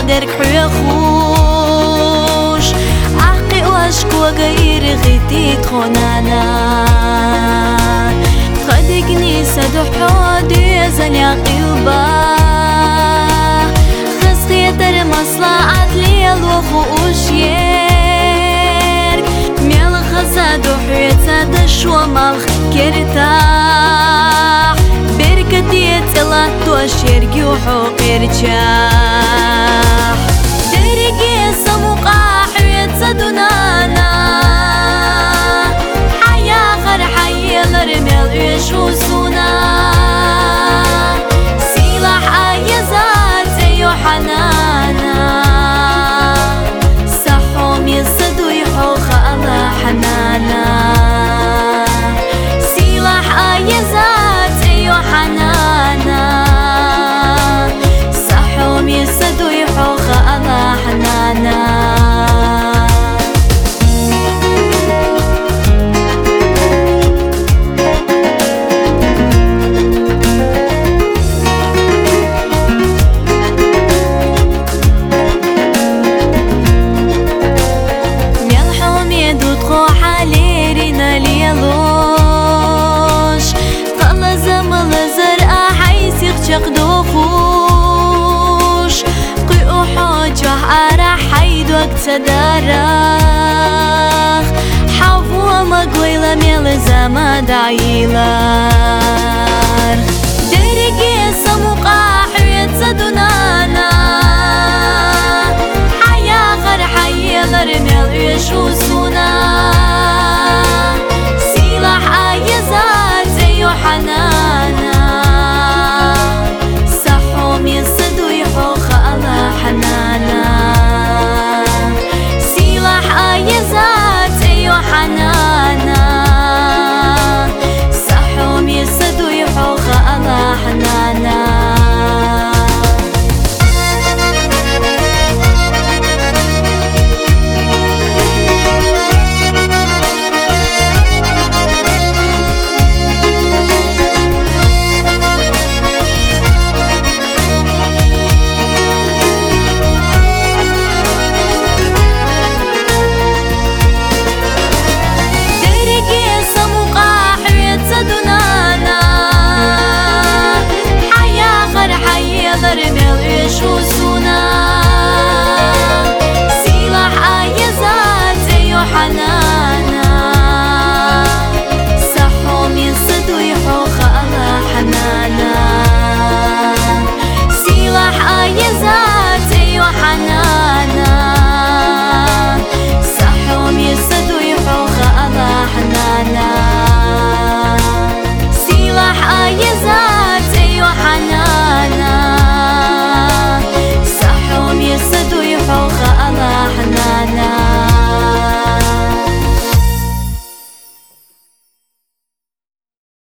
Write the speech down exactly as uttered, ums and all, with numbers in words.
درك حيخوش عقي واشك وغير غيتي تخونانا خدقني سدح حودي زنيا قلبا خسقي تر مصلعت لي الوخوش يرك ميل خسادو حيتا دشو مالخ كرتاح بركتي تلا توشيرجي وحوق ارتاح درجي سموقع حيتا دونانا حيا خر حيا لرميل يشوسونا سلاح اي زات ايو حنانا صحوم يصدو يحوخ الله حنانا سلاح اي زات ايو حنانا صحوم يصدو يحوخ الله حنانا دوخوش قيو حوجه على حيدوك تدارخ حفوة مقويلة ميل زماد عيلار درقي سموقع حيات زدونانا حيا خر حيا لرميل يشوز